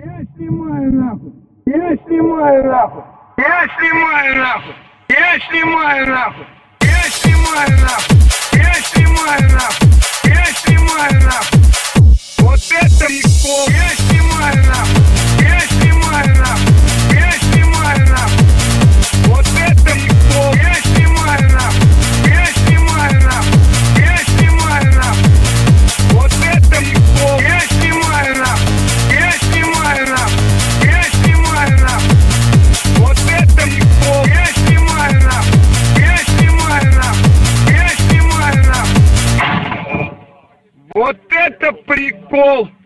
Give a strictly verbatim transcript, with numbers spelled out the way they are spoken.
Я снимаю нахуй. Я снимаю нахуй. Я снимаю нахуй. Я снимаю нахуй. Я снимаю нахуй. Я снимаю нахуй. Я снимаю нахуй. Вот это прикол. Я снимаю нахуй. Я снимаю нахуй. Я снимаю нахуй. Вот это прикол. Я снимаю нахуй. Я снимаю нахуй. Я снимаю нахуй. Вот это прикол. Я снимаю нахуй. Я снимаю нахуй. Я снимаю нахуй. Вот это прикол. Я снимаю нахуй. Я снимаю нахуй. Я снимаю нахуй. Вот это прикол.